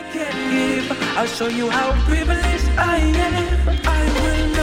can give. I'll show you how privileged I am. I will